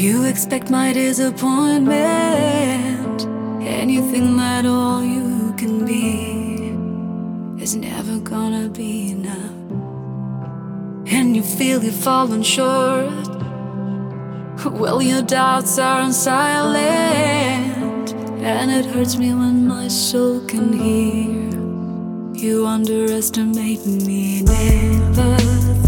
You expect my disappointment, and you think that all you can be is never gonna be enough. And you feel you've fallen short. Well, your doubts are silent, and it hurts me when my soul can hear you underestimate me. Never